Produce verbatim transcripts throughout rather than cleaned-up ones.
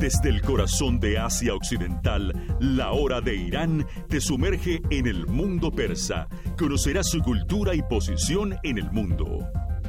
Desde el corazón de Asia Occidental, la hora de Irán te sumerge en el mundo persa. Conocerás su cultura y posición en el mundo.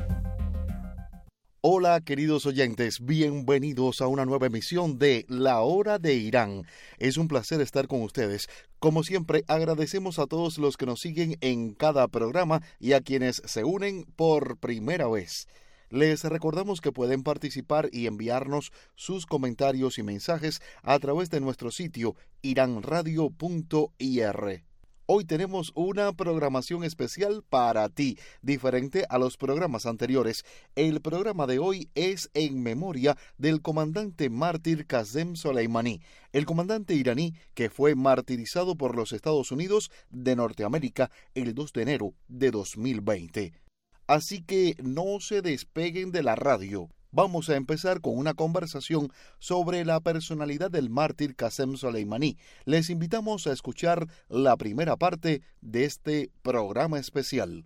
Hola queridos oyentes, bienvenidos a una nueva emisión de La Hora de Irán. Es un placer estar con ustedes. Como siempre, agradecemos a todos los que nos siguen en cada programa y a quienes se unen por primera vez. Les recordamos que pueden participar y enviarnos sus comentarios y mensajes a través de nuestro sitio iran radio punto i r. Hoy tenemos una programación especial para ti, diferente a los programas anteriores. El programa de hoy es en memoria del comandante mártir Qasem Soleimani, el comandante iraní que fue martirizado por los Estados Unidos de Norteamérica el dos de enero de dos mil veinte. Así que no se despeguen de la radio. Vamos a empezar con una conversación sobre la personalidad del mártir Qasem Soleimani. Les invitamos a escuchar la primera parte de este programa especial.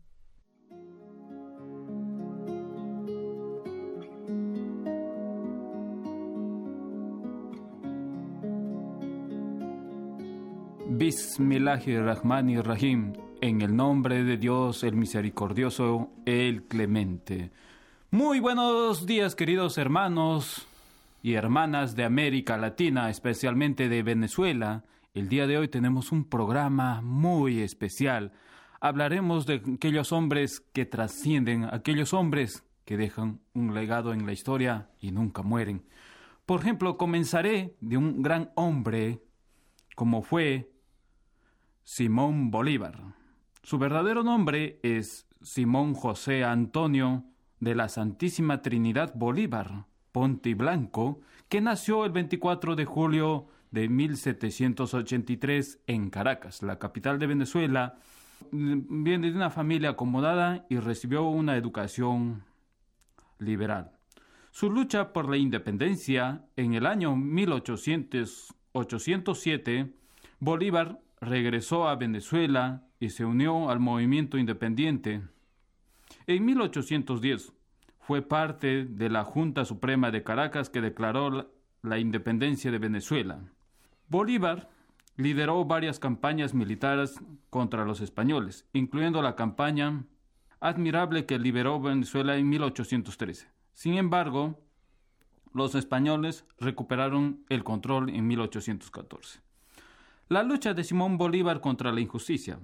Bismillahirrahmanirrahim. En el nombre de Dios, el misericordioso, el clemente. Muy buenos días, queridos hermanos y hermanas de América Latina, especialmente de Venezuela. El día de hoy tenemos un programa muy especial. Hablaremos de aquellos hombres que trascienden, aquellos hombres que dejan un legado en la historia y nunca mueren. Por ejemplo, comenzaré de un gran hombre como fue Simón Bolívar. Su verdadero nombre es Simón José Antonio de la Santísima Trinidad Bolívar Ponte y Blanco, que nació el veinticuatro de julio de mil setecientos ochenta y tres en Caracas, la capital de Venezuela. Viene de una familia acomodada y recibió una educación liberal. Su lucha por la independencia en el año mil ochocientos siete, Bolívar regresó a Venezuela y se unió al movimiento independiente. En mil ochocientos diez fue parte de la Junta Suprema de Caracas que declaró la, la independencia de Venezuela. Bolívar lideró varias campañas militares contra los españoles, incluyendo la campaña admirable que liberó Venezuela en mil ochocientos trece. Sin embargo, los españoles recuperaron el control en mil ochocientos catorce. La lucha de Simón Bolívar contra la injusticia.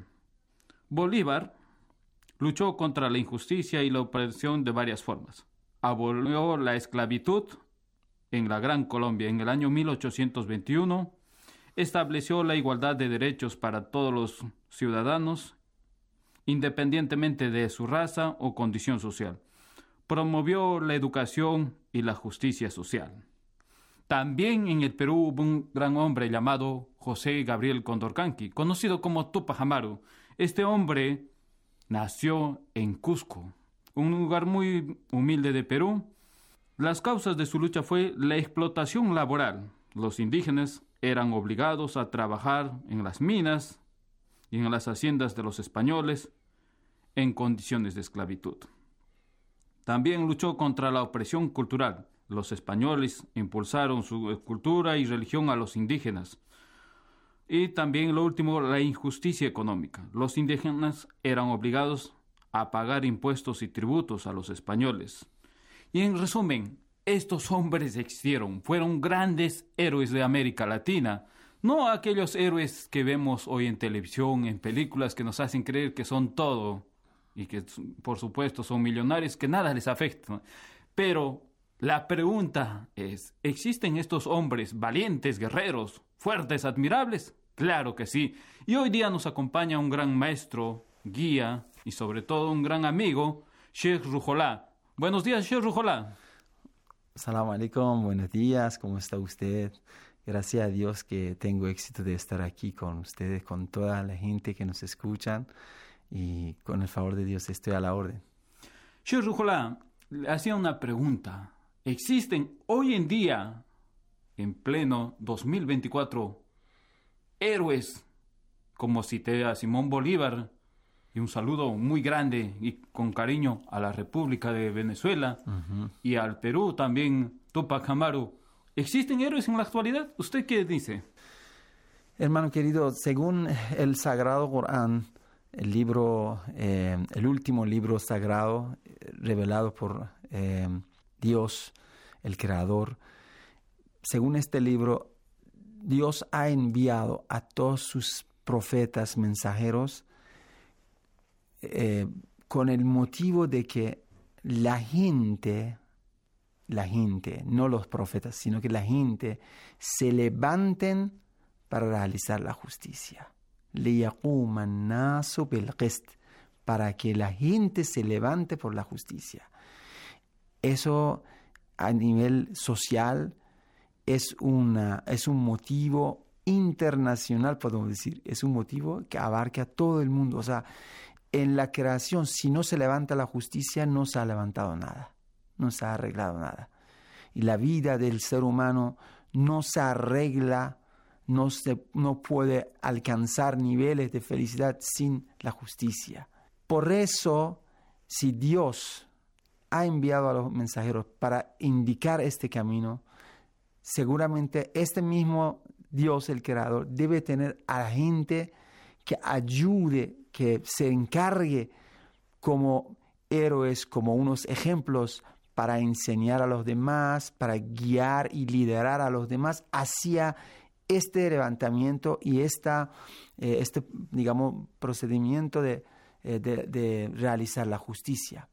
Bolívar luchó contra la injusticia y la opresión de varias formas. Abolió la esclavitud en la Gran Colombia en el año mil ochocientos veintiuno, estableció la igualdad de derechos para todos los ciudadanos, independientemente de su raza o condición social. Promovió la educación y la justicia social. También en el Perú hubo un gran hombre llamado José Gabriel Condorcanqui, conocido como Tupac Amaru. Este hombre nació en Cusco, un lugar muy humilde de Perú. Las causas de su lucha fue la explotación laboral. Los indígenas eran obligados a trabajar en las minas y en las haciendas de los españoles en condiciones de esclavitud. También luchó contra la opresión cultural. Los españoles impulsaron su cultura y religión a los indígenas. Y también, lo último, la injusticia económica. Los indígenas eran obligados a pagar impuestos y tributos a los españoles. Y en resumen, estos hombres existieron, fueron grandes héroes de América Latina, no aquellos héroes que vemos hoy en televisión, en películas que nos hacen creer que son todo y que, por supuesto, son millonarios, que nada les afecta. Pero la pregunta es, ¿existen estos hombres valientes, guerreros, fuertes, admirables? Claro que sí. Y hoy día nos acompaña un gran maestro, guía y sobre todo un gran amigo, Sheikh Ruhollah. Buenos días, Sheikh Ruhollah. Salam alaikum, buenos días, ¿cómo está usted? Gracias a Dios que tengo éxito de estar aquí con ustedes, con toda la gente que nos escuchan, y con el favor de Dios estoy a la orden. Sheikh Ruhollah, le hacía una pregunta. ¿Existen hoy en día, en pleno dos mil veinticuatro, héroes como cité a Simón Bolívar, y un saludo muy grande y con cariño a la República de Venezuela, uh-huh, y al Perú también, Tupac Amaru? ¿Existen héroes en la actualidad? ¿Usted qué dice? Hermano querido, según el Sagrado Corán, el libro, eh, el último libro sagrado eh, revelado por eh, Dios, el Creador, según este libro, Dios ha enviado a todos sus profetas mensajeros eh, con el motivo de que la gente, la gente, no los profetas, sino que la gente se levanten para realizar la justicia. لِيَقُومَ النَّاسُ بِالْقِسْطِ, para que la gente se levante por la justicia. Eso a nivel social es, una, es un motivo internacional, podemos decir. Es un motivo que abarca a todo el mundo. O sea, en la creación, si no se levanta la justicia, no se ha levantado nada. No se ha arreglado nada. Y la vida del ser humano no se arregla, no, se, no puede alcanzar niveles de felicidad sin la justicia. Por eso, si Dios ha enviado a los mensajeros para indicar este camino, seguramente este mismo Dios, el Creador, debe tener a la gente que ayude, que se encargue como héroes, como unos ejemplos para enseñar a los demás, para guiar y liderar a los demás hacia este levantamiento y esta, eh, este, digamos, procedimiento de, eh, de, de realizar la justicia.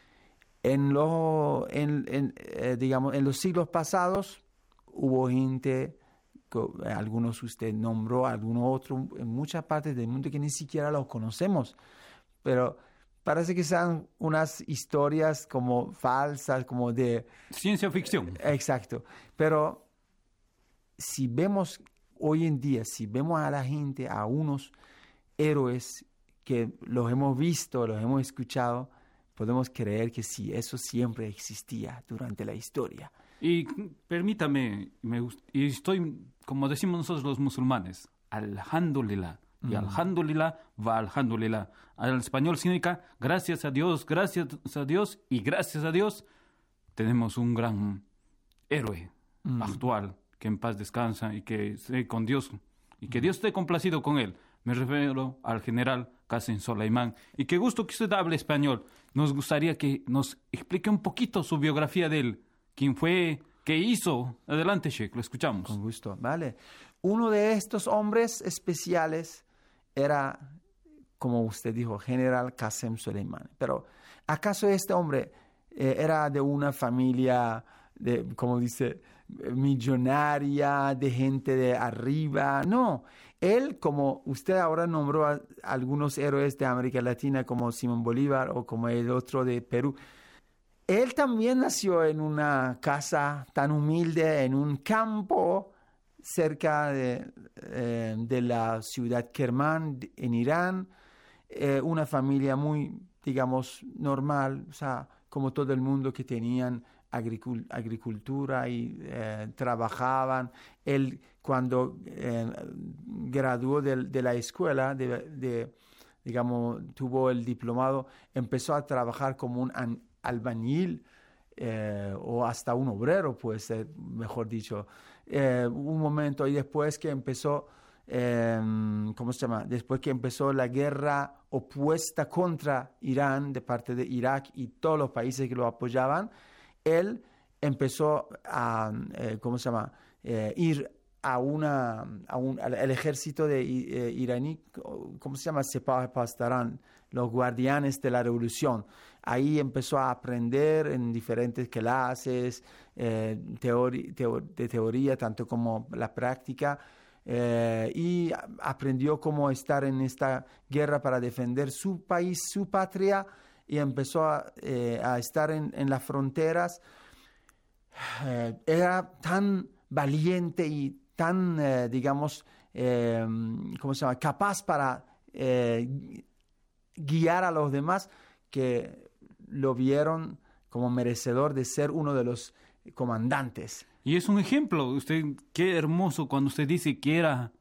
En, lo, en, en, eh, digamos, en los siglos pasados hubo gente, algunos usted nombró, algunos otros, en muchas partes del mundo que ni siquiera los conocemos, pero parece que sean unas historias como falsas, como de... Ciencia ficción. Exacto. Pero si vemos hoy en día, si vemos a la gente, a unos héroes que los hemos visto, los hemos escuchado, podemos creer que sí, eso siempre existía durante la historia. Y permítame, me gust- y estoy, como decimos nosotros los musulmanes, alhamdulillah. Y alhamdulillah va alhamdulillah. Al español significa gracias a Dios, gracias a Dios y gracias a Dios tenemos un gran héroe mm. actual que en paz descansa y que esté con Dios y que Dios esté complacido con él. Me refiero al general Qasem Soleimán. Y qué gusto que usted hable español. Nos gustaría que nos explique un poquito su biografía de él. ¿Quién fue? ¿Qué hizo? Adelante, Sheikh, lo escuchamos. Con gusto, vale. Uno de estos hombres especiales era, como usted dijo, general Qasem Soleimán. Pero, ¿acaso este hombre eh, era de una familia, de, como dice, millonaria, de gente de arriba? No. Él, como usted ahora nombró a algunos héroes de América Latina, como Simón Bolívar o como el otro de Perú, él también nació en una casa tan humilde, en un campo cerca de, eh, de la ciudad Kermán, en Irán, eh, una familia muy, digamos, normal, o sea, como todo el mundo que tenían agricul- agricultura y eh, trabajaban. Él, cuando eh, graduó de, de la escuela, de, de, digamos, tuvo el diplomado, empezó a trabajar como un an- albañil, Eh, o hasta un obrero, puede ser, mejor dicho, eh, un momento, y después que empezó, eh, ¿cómo se llama? Después que empezó la guerra opuesta contra Irán de parte de Irak y todos los países que lo apoyaban, él empezó a, eh, ¿cómo se llama? Eh, ir a una, a un, al, al ejército de eh, iraní, ¿cómo se llama? Sepah Pasdaran, los guardianes de la revolución. Ahí empezó a aprender en diferentes clases eh, teori- teo- de teoría, tanto como la práctica, eh, y aprendió cómo estar en esta guerra para defender su país, su patria, y empezó a, eh, a estar en, en las fronteras. Eh, era tan valiente y tan, eh, digamos, eh, ¿cómo se llama?, capaz para eh, guiar a los demás, que lo vieron como merecedor de ser uno de los comandantes. Y es un ejemplo. Usted, qué hermoso cuando usted dice que era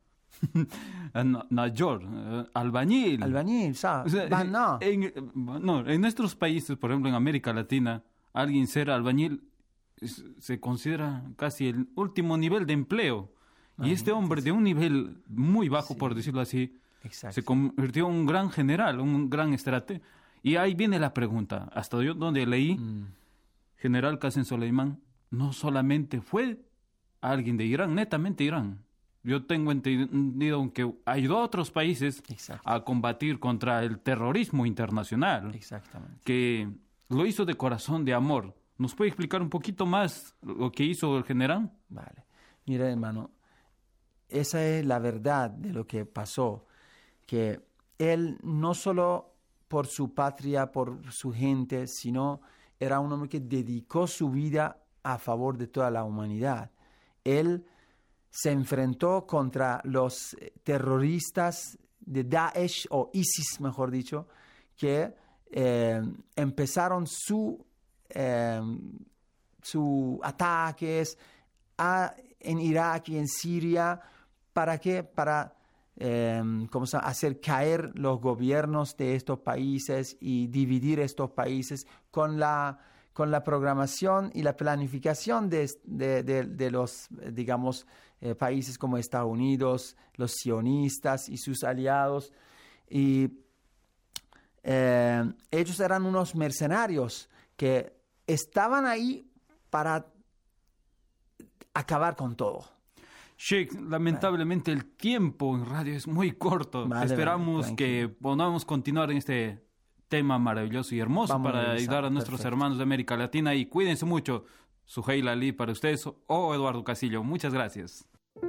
Najor, albañil. Albañil, ¿sabes? O sea, no. En, no, en nuestros países, por ejemplo, en América Latina, alguien ser albañil es, se considera casi el último nivel de empleo. Ah, y este hombre de un nivel muy bajo, sí. por decirlo así, Exacto. se convirtió en un gran general, un gran estratega. Y ahí viene la pregunta, hasta yo donde leí, Mm. General Qasem Soleimán no solamente fue alguien de Irán, netamente Irán. Yo tengo entendido que ayudó a otros países Exacto. a combatir contra el terrorismo internacional, Exactamente. que lo hizo de corazón, de amor. ¿Nos puede explicar un poquito más lo que hizo el general? Vale. Mira, hermano, esa es la verdad de lo que pasó, que él no solo por su patria, por su gente, sino era un hombre que dedicó su vida a favor de toda la humanidad. Él se enfrentó contra los terroristas de Daesh, o ISIS, mejor dicho, que eh, empezaron su, eh, su ataques a, en Irak y en Siria. ¿Para qué? Para eh, ¿cómo se llama? hacer caer los gobiernos de estos países y dividir estos países con la, con la programación y la planificación de, de, de, de los, digamos, eh, países como Estados Unidos, los sionistas y sus aliados. Y eh, ellos eran unos mercenarios que estaban ahí para acabar con todo. Sheikh, lamentablemente el tiempo en radio es muy corto. Vale, Esperamos vale, que podamos continuar en este tema maravilloso y hermoso Vamos para a revisar. ayudar a nuestros Perfecto. hermanos de América Latina. Y cuídense mucho. Suheil Ali para ustedes o Eduardo Casillo. Muchas gracias.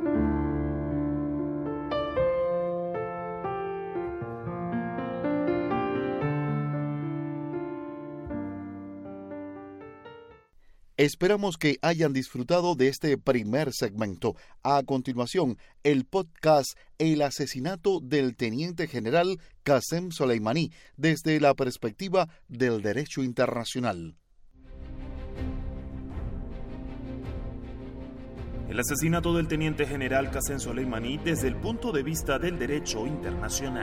Esperamos que hayan disfrutado de este primer segmento. A continuación, el podcast El asesinato del teniente general Qasem Soleimani desde la perspectiva del derecho internacional. El asesinato del teniente general Qasem Soleimani desde el punto de vista del derecho internacional.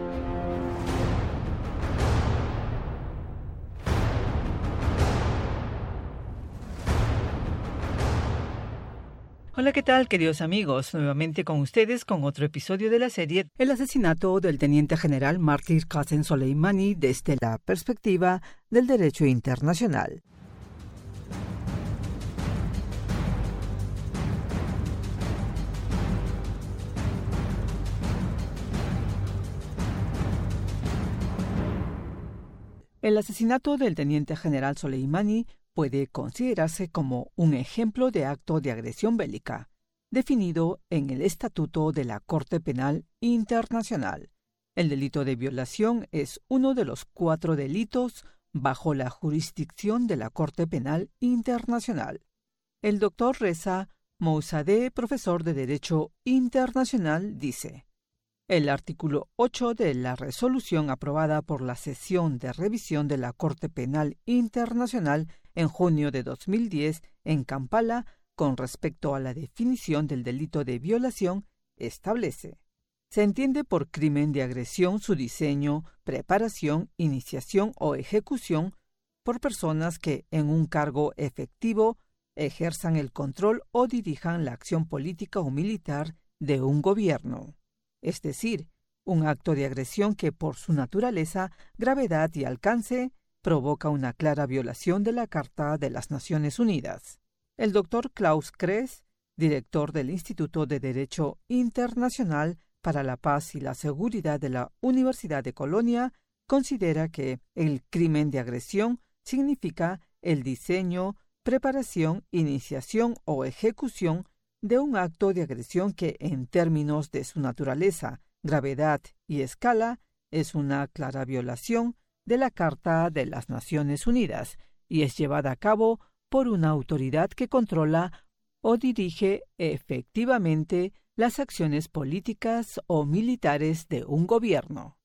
Hola, ¿qué tal, queridos amigos? Nuevamente con ustedes con otro episodio de la serie El asesinato del teniente general mártir Qasem Soleimani desde la perspectiva del derecho internacional. El asesinato del teniente general Soleimani puede considerarse como un ejemplo de acto de agresión bélica, definido en el Estatuto de la Corte Penal Internacional. El delito de violación es uno de los cuatro delitos bajo la jurisdicción de la Corte Penal Internacional. El doctor Reza Mousadeh, profesor de Derecho Internacional, dice: el artículo ocho de la resolución aprobada por la sesión de revisión de la Corte Penal Internacional en junio de dos mil diez en Kampala, con respecto a la definición del delito de violación, establece: se entiende por crimen de agresión su diseño, preparación, iniciación o ejecución por personas que, en un cargo efectivo, ejerzan el control o dirijan la acción política o militar de un gobierno. Es decir, un acto de agresión que por su naturaleza, gravedad y alcance provoca una clara violación de la Carta de las Naciones Unidas. El doctor Klaus Kress, director del Instituto de Derecho Internacional para la Paz y la Seguridad de la Universidad de Colonia, considera que el crimen de agresión significa el diseño, preparación, iniciación o ejecución de un acto de agresión que, en términos de su naturaleza, gravedad y escala, es una clara violación de la Carta de las Naciones Unidas y es llevada a cabo por una autoridad que controla o dirige efectivamente las acciones políticas o militares de un gobierno.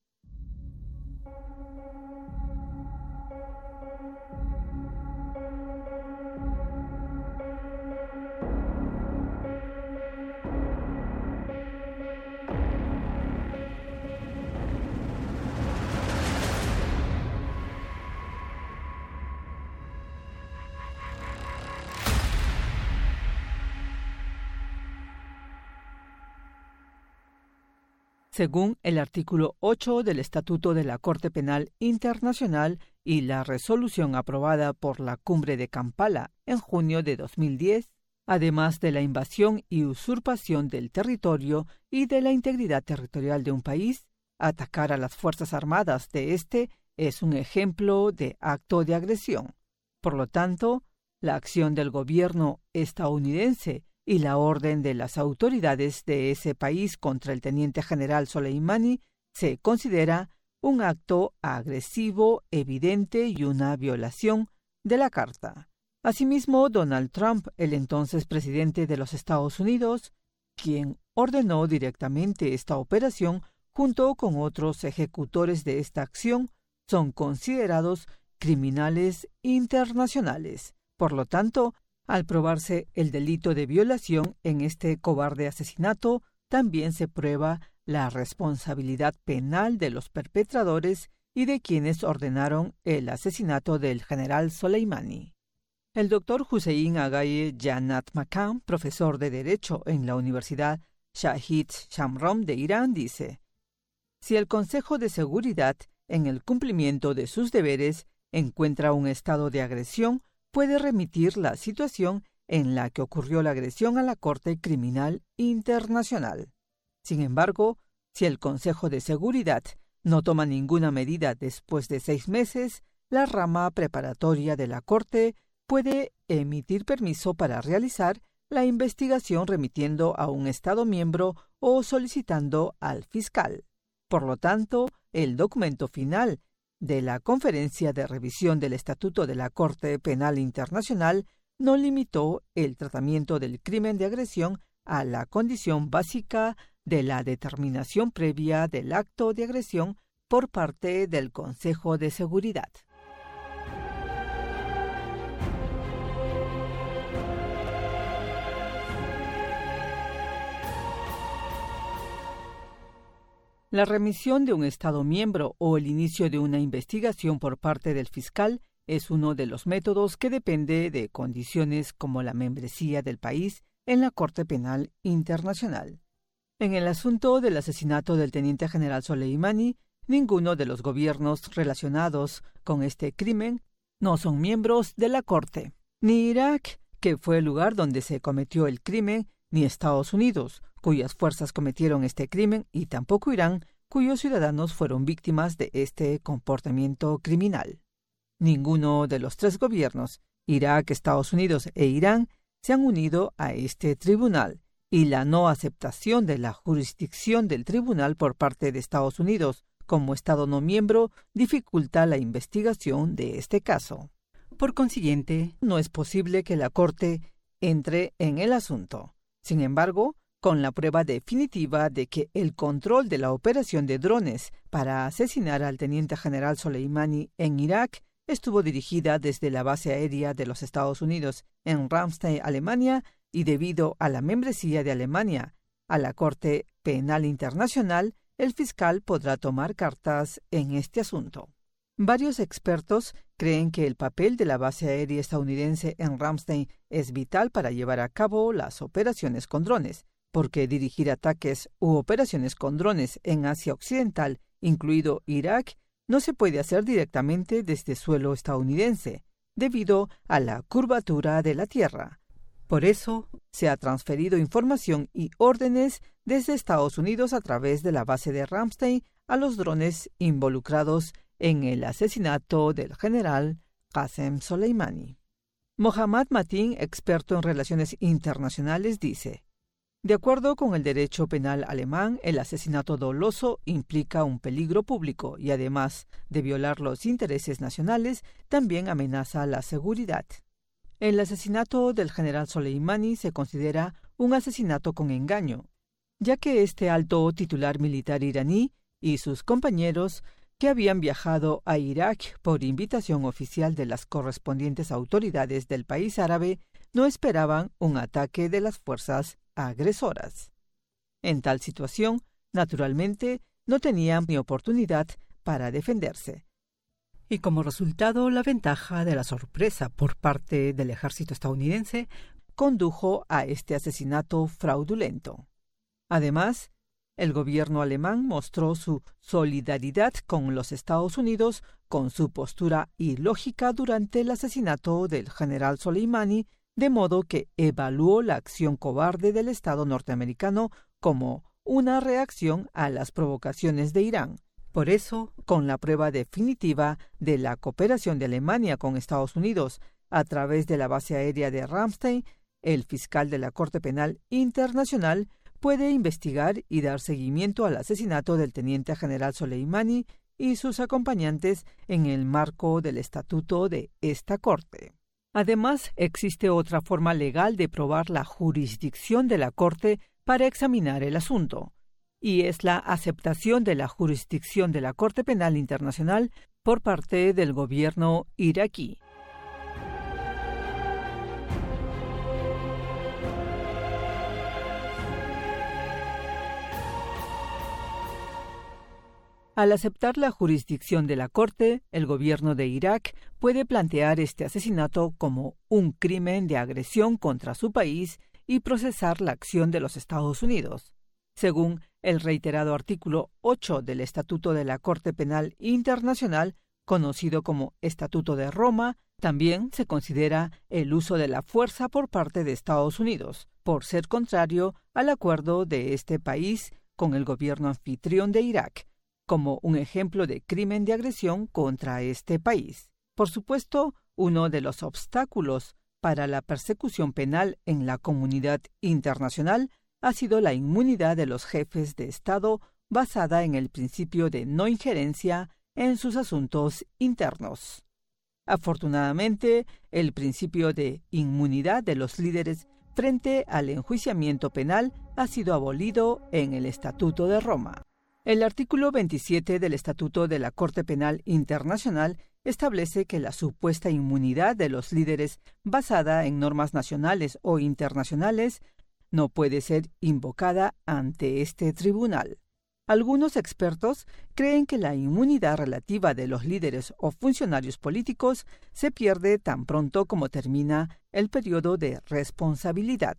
Según el artículo ocho del Estatuto de la Corte Penal Internacional y la resolución aprobada por la Cumbre de Kampala en junio de dos mil diez, además de la invasión y usurpación del territorio y de la integridad territorial de un país, atacar a las Fuerzas Armadas de este es un ejemplo de acto de agresión. Por lo tanto, la acción del gobierno estadounidense y la orden de las autoridades de ese país contra el teniente general Soleimani se considera un acto agresivo, evidente y una violación de la Carta. Asimismo, Donald Trump, el entonces presidente de los Estados Unidos, quien ordenó directamente esta operación junto con otros ejecutores de esta acción, son considerados criminales internacionales. Por lo tanto, al probarse el delito de violación en este cobarde asesinato, también se prueba la responsabilidad penal de los perpetradores y de quienes ordenaron el asesinato del general Soleimani. El doctor Hussein Agaye Jannat Makam, profesor de Derecho en la Universidad Shahid Shamrom de Irán, dice: si el Consejo de Seguridad, en el cumplimiento de sus deberes, encuentra un estado de agresión, puede remitir la situación en la que ocurrió la agresión a la Corte Criminal Internacional. Sin embargo, si el Consejo de Seguridad no toma ninguna medida después de seis meses, la rama preparatoria de la Corte puede emitir permiso para realizar la investigación remitiendo a un Estado miembro o solicitando al fiscal. Por lo tanto, el documento final de la Conferencia de Revisión del Estatuto de la Corte Penal Internacional no limitó el tratamiento del crimen de agresión a la condición básica de la determinación previa del acto de agresión por parte del Consejo de Seguridad. La remisión de un Estado miembro o el inicio de una investigación por parte del fiscal es uno de los métodos que depende de condiciones como la membresía del país en la Corte Penal Internacional. En el asunto del asesinato del teniente general Soleimani, ninguno de los gobiernos relacionados con este crimen no son miembros de la Corte. Ni Irak, que fue el lugar donde se cometió el crimen, ni Estados Unidos, cuyas fuerzas cometieron este crimen, y tampoco Irán, cuyos ciudadanos fueron víctimas de este comportamiento criminal. Ninguno de los tres gobiernos, Irak, Estados Unidos e Irán, se han unido a este tribunal, y la no aceptación de la jurisdicción del tribunal por parte de Estados Unidos como Estado no miembro dificulta la investigación de este caso. Por consiguiente, no es posible que la Corte entre en el asunto. Sin embargo, con la prueba definitiva de que el control de la operación de drones para asesinar al teniente general Soleimani en Irak estuvo dirigida desde la base aérea de los Estados Unidos en Ramstein, Alemania, y debido a la membresía de Alemania a la Corte Penal Internacional, el fiscal podrá tomar cartas en este asunto. Varios expertos creen que el papel de la base aérea estadounidense en Ramstein es vital para llevar a cabo las operaciones con drones, porque dirigir ataques u operaciones con drones en Asia Occidental, incluido Irak, no se puede hacer directamente desde suelo estadounidense, debido a la curvatura de la Tierra. Por eso, se ha transferido información y órdenes desde Estados Unidos a través de la base de Ramstein a los drones involucrados en el asesinato del general Qasem Soleimani. Mohammad Matin, experto en relaciones internacionales, dice: de acuerdo con el derecho penal alemán, el asesinato doloso implica un peligro público y, además de violar los intereses nacionales, también amenaza la seguridad. El asesinato del general Soleimani se considera un asesinato con engaño, ya que este alto titular militar iraní y sus compañeros, que habían viajado a Irak por invitación oficial de las correspondientes autoridades del país árabe, no esperaban un ataque de las fuerzas agresoras. En tal situación, naturalmente, no tenían ni oportunidad para defenderse. Y como resultado, la ventaja de la sorpresa por parte del ejército estadounidense condujo a este asesinato fraudulento. Además, el gobierno alemán mostró su solidaridad con los Estados Unidos con su postura ilógica durante el asesinato del general Soleimani, de modo que evaluó la acción cobarde del Estado norteamericano como una reacción a las provocaciones de Irán. Por eso, con la prueba definitiva de la cooperación de Alemania con Estados Unidos a través de la base aérea de Ramstein, el fiscal de la Corte Penal Internacional puede investigar y dar seguimiento al asesinato del teniente general Soleimani y sus acompañantes en el marco del estatuto de esta Corte. Además, existe otra forma legal de probar la jurisdicción de la Corte para examinar el asunto, y es la aceptación de la jurisdicción de la Corte Penal Internacional por parte del gobierno iraquí. Al aceptar la jurisdicción de la Corte, el gobierno de Irak puede plantear este asesinato como un crimen de agresión contra su país y procesar la acción de los Estados Unidos. Según el reiterado artículo ocho del Estatuto de la Corte Penal Internacional, conocido como Estatuto de Roma, también se considera el uso de la fuerza por parte de Estados Unidos, por ser contrario al acuerdo de este país con el gobierno anfitrión de Irak, como un ejemplo de crimen de agresión contra este país. Por supuesto, uno de los obstáculos para la persecución penal en la comunidad internacional ha sido la inmunidad de los jefes de Estado basada en el principio de no injerencia en sus asuntos internos. Afortunadamente, el principio de inmunidad de los líderes frente al enjuiciamiento penal ha sido abolido en el Estatuto de Roma. El artículo veintisiete del Estatuto de la Corte Penal Internacional establece que la supuesta inmunidad de los líderes basada en normas nacionales o internacionales no puede ser invocada ante este tribunal. Algunos expertos creen que la inmunidad relativa de los líderes o funcionarios políticos se pierde tan pronto como termina el periodo de responsabilidad,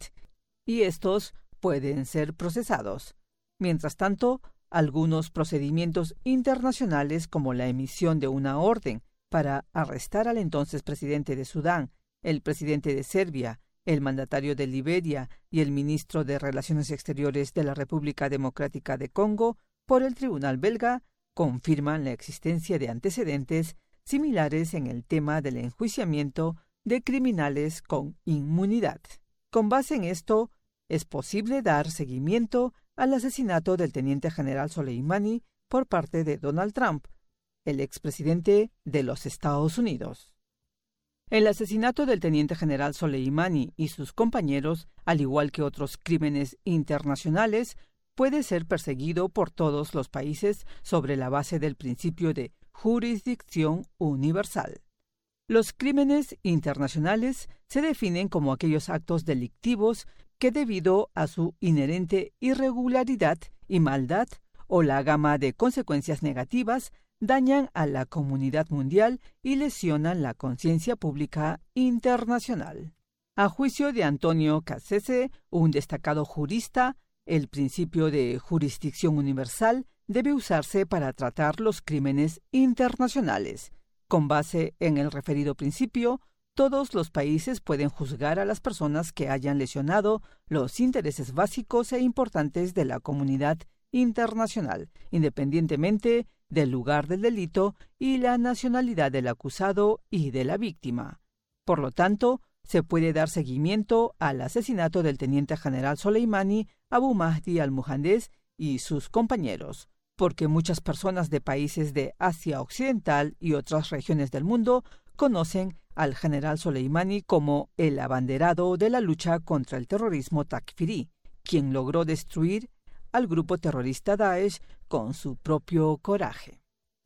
y estos pueden ser procesados. Mientras tanto, algunos procedimientos internacionales, como la emisión de una orden para arrestar al entonces presidente de Sudán, el presidente de Serbia, el mandatario de Liberia y el ministro de Relaciones Exteriores de la República Democrática de Congo por el tribunal belga, confirman la existencia de antecedentes similares en el tema del enjuiciamiento de criminales con inmunidad. Con base en esto, es posible dar seguimiento al asesinato del teniente general Soleimani por parte de Donald Trump, el expresidente de los Estados Unidos. El asesinato del teniente general Soleimani y sus compañeros, al igual que otros crímenes internacionales, puede ser perseguido por todos los países sobre la base del principio de jurisdicción universal. Los crímenes internacionales se definen como aquellos actos delictivos que, debido a su inherente irregularidad y maldad o la gama de consecuencias negativas, dañan a la comunidad mundial y lesionan la conciencia pública internacional. A juicio de Antonio Cassese, un destacado jurista, el principio de jurisdicción universal debe usarse para tratar los crímenes internacionales. Con base en el referido principio, todos los países pueden juzgar a las personas que hayan lesionado los intereses básicos e importantes de la comunidad internacional, independientemente del lugar del delito y la nacionalidad del acusado y de la víctima. Por lo tanto, se puede dar seguimiento al asesinato del teniente general Soleimani, Abu Mahdi al-Muhandis y sus compañeros, porque muchas personas de países de Asia Occidental y otras regiones del mundo conocen al general Soleimani como el abanderado de la lucha contra el terrorismo takfirí, quien logró destruir al grupo terrorista Daesh con su propio coraje.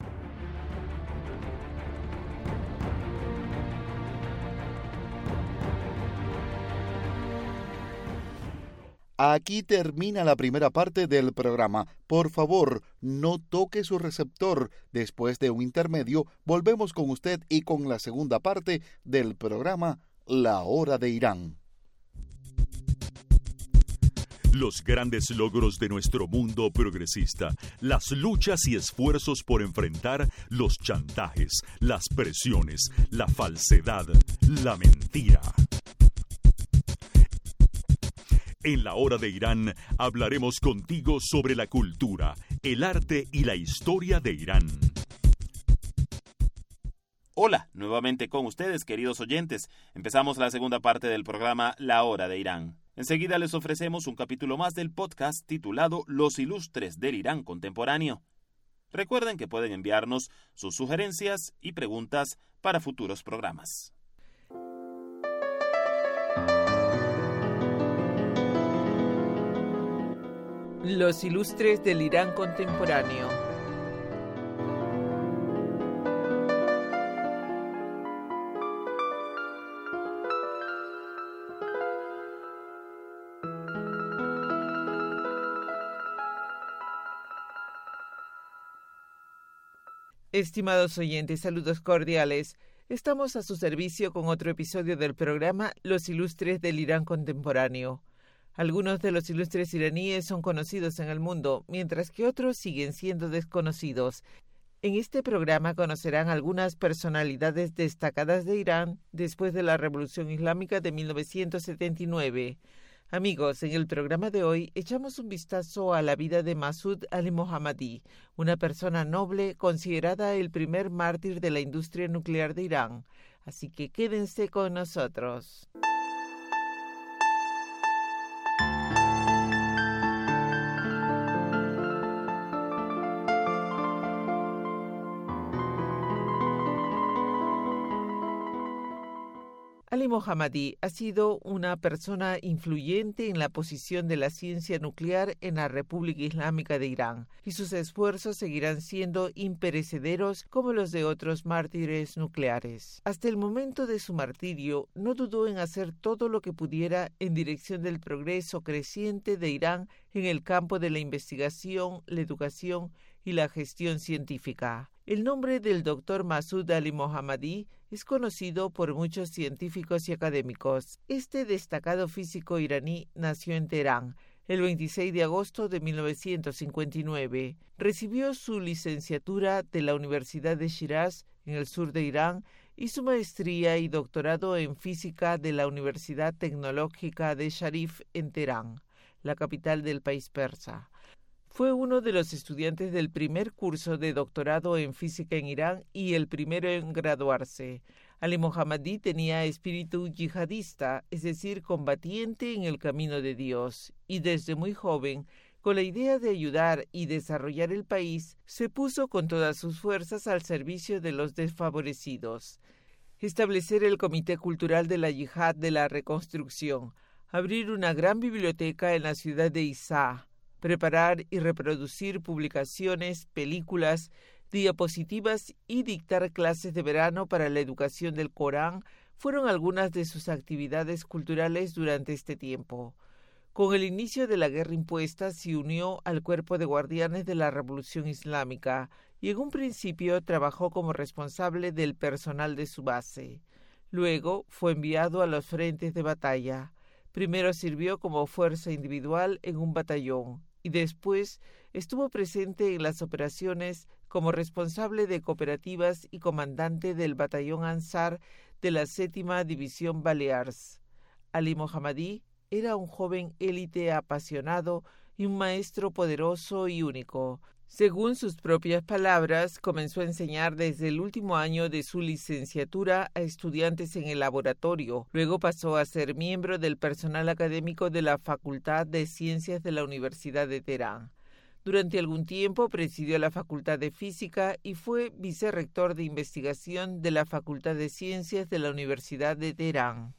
Aquí termina la primera parte del programa. Por favor, no toque su receptor. Después de un intermedio, volvemos con usted y con la segunda parte del programa La Hora de Irán. los grandes logros de nuestro mundo progresista, las luchas y esfuerzos por enfrentar los chantajes, las presiones, la falsedad, la mentira. En la hora de Irán hablaremos contigo sobre la cultura, el arte y la historia de Irán. Hola, nuevamente con ustedes, queridos oyentes. Empezamos la segunda parte del programa La Hora de Irán. Enseguida les ofrecemos un capítulo más del podcast titulado Los Ilustres del Irán Contemporáneo. Recuerden que pueden enviarnos sus sugerencias y preguntas para futuros programas. Los Ilustres del Irán Contemporáneo. Estimados oyentes, saludos cordiales. Estamos a su servicio con otro episodio del programa Los Ilustres del Irán Contemporáneo. Algunos de los ilustres iraníes son conocidos en el mundo, mientras que otros siguen siendo desconocidos. En este programa conocerán algunas personalidades destacadas de Irán después de la Revolución Islámica de mil novecientos setenta y nueve. Amigos, en el programa de hoy echamos un vistazo a la vida de Masud Ali Mohammadi, una persona noble considerada el primer mártir de la industria nuclear de Irán. Así que quédense con nosotros. Ali Mohammadi ha sido una persona influyente en la posición de la ciencia nuclear en la República Islámica de Irán, y sus esfuerzos seguirán siendo imperecederos como los de otros mártires nucleares. Hasta el momento de su martirio, no dudó en hacer todo lo que pudiera en dirección del progreso creciente de Irán en el campo de la investigación, la educación y la gestión científica. El nombre del doctor Masud Ali Mohammadi es conocido por muchos científicos y académicos. Este destacado físico iraní nació en Teherán el veintiséis de agosto de mil novecientos cincuenta y nueve. Recibió su licenciatura de la Universidad de Shiraz, en el sur de Irán, y su maestría y doctorado en física de la Universidad Tecnológica de Sharif en Teherán, la capital del país persa. Fue uno de los estudiantes del primer curso de doctorado en física en Irán y el primero en graduarse. Ali Mohammadi tenía espíritu yihadista, es decir, combatiente en el camino de Dios, y desde muy joven, con la idea de ayudar y desarrollar el país, se puso con todas sus fuerzas al servicio de los desfavorecidos. Establecer el Comité Cultural de la Yihad de la Reconstrucción, abrir una gran biblioteca en la ciudad de Isá, preparar y reproducir publicaciones, películas, diapositivas y dictar clases de verano para la educación del Corán fueron algunas de sus actividades culturales durante este tiempo. Con el inicio de la guerra impuesta, se unió al cuerpo de guardianes de la Revolución Islámica y en un principio trabajó como responsable del personal de su base. Luego fue enviado a los frentes de batalla. Primero sirvió como fuerza individual en un batallón y después estuvo presente en las operaciones como responsable de cooperativas y comandante del batallón Ansar de la séptima División Balears. Ali Mohammadi era un joven élite apasionado y un maestro poderoso y único. Según sus propias palabras, comenzó a enseñar desde el último año de su licenciatura a estudiantes en el laboratorio. Luego pasó a ser miembro del personal académico de la Facultad de Ciencias de la Universidad de Teherán. Durante algún tiempo presidió la Facultad de Física y fue vicerrector de investigación de la Facultad de Ciencias de la Universidad de Teherán.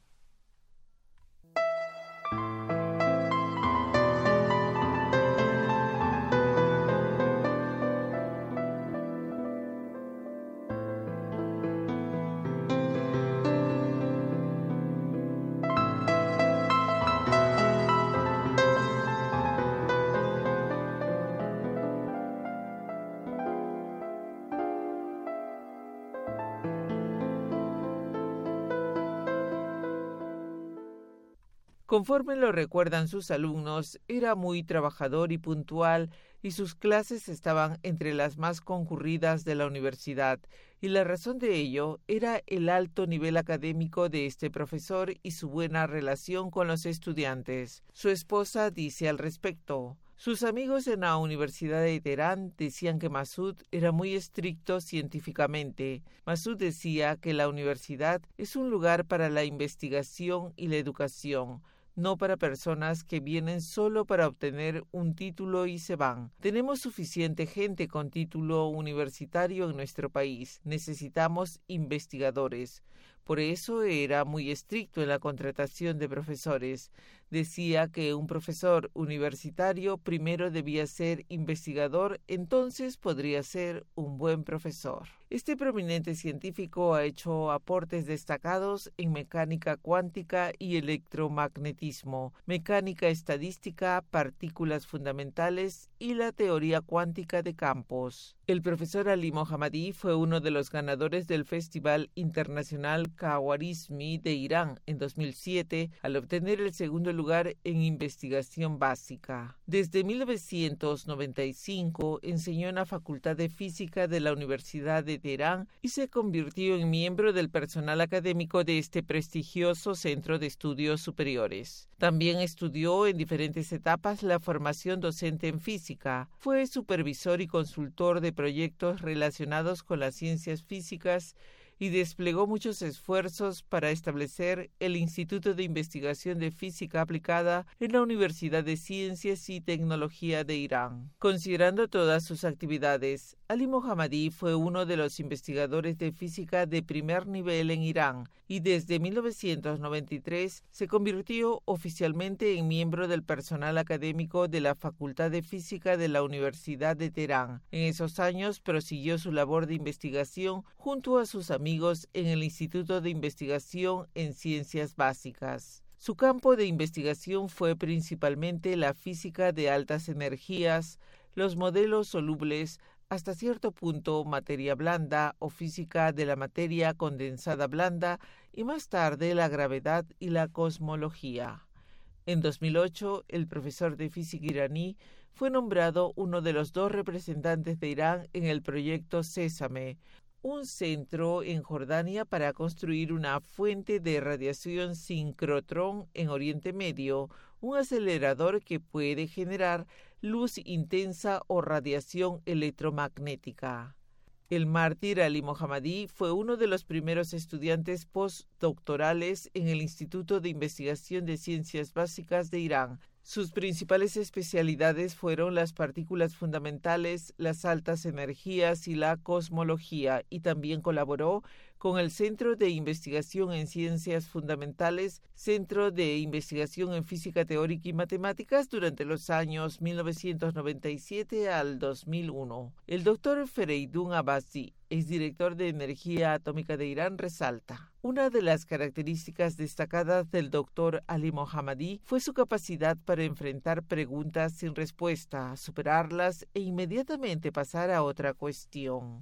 Conforme lo recuerdan sus alumnos, era muy trabajador y puntual, y sus clases estaban entre las más concurridas de la universidad, y la razón de ello era el alto nivel académico de este profesor y su buena relación con los estudiantes. Su esposa dice al respecto: sus amigos en la Universidad de Teherán decían que Masud era muy estricto científicamente. Masud decía que la universidad es un lugar para la investigación y la educación, no para personas que vienen solo para obtener un título y se van. Tenemos suficiente gente con título universitario en nuestro país. Necesitamos investigadores. Por eso era muy estricto en la contratación de profesores. Decía que un profesor universitario primero debía ser investigador, entonces podría ser un buen profesor. Este prominente científico ha hecho aportes destacados en mecánica cuántica y electromagnetismo, mecánica estadística, partículas fundamentales y la teoría cuántica de campos. El profesor Ali Mohammadi fue uno de los ganadores del Festival Internacional Khawarizmi de Irán en dos mil siete al obtener el segundo lugar en investigación básica. Desde mil novecientos noventa y cinco enseñó en la Facultad de Física de la Universidad de Teherán y se convirtió en miembro del personal académico de este prestigioso centro de estudios superiores. También estudió en diferentes etapas la formación docente en física. Fue supervisor y consultor de proyectos relacionados con las ciencias físicas y desplegó muchos esfuerzos para establecer el Instituto de Investigación de Física Aplicada en la Universidad de Ciencias y Tecnología de Irán. Considerando todas sus actividades, Ali Mohammadi fue uno de los investigadores de física de primer nivel en Irán y desde mil novecientos noventa y tres se convirtió oficialmente en miembro del personal académico de la Facultad de Física de la Universidad de Teherán. En esos años prosiguió su labor de investigación junto a sus amigos en el Instituto de Investigación en Ciencias Básicas. Su campo de investigación fue principalmente la física de altas energías, los modelos solubles, hasta cierto punto materia blanda o física de la materia condensada blanda y más tarde la gravedad y la cosmología. En dos mil ocho, el profesor de física iraní fue nombrado uno de los dos representantes de Irán en el proyecto Sésame, un centro en Jordania para construir una fuente de radiación sincrotrón en Oriente Medio, un acelerador que puede generar luz intensa o radiación electromagnética. El mártir Ali Mohammadi fue uno de los primeros estudiantes postdoctorales en el Instituto de Investigación de Ciencias Básicas de Irán. Sus principales especialidades fueron las partículas fundamentales, las altas energías y la cosmología, y también colaboró con el Centro de Investigación en Ciencias Fundamentales, Centro de Investigación en Física Teórica y Matemáticas durante los años mil novecientos noventa y siete al dos mil uno. El doctor Fereidun Abbasi, exdirector de Energía Atómica de Irán, resalta: una de las características destacadas del doctor Ali Mohammadi fue su capacidad para enfrentar preguntas sin respuesta, superarlas e inmediatamente pasar a otra cuestión.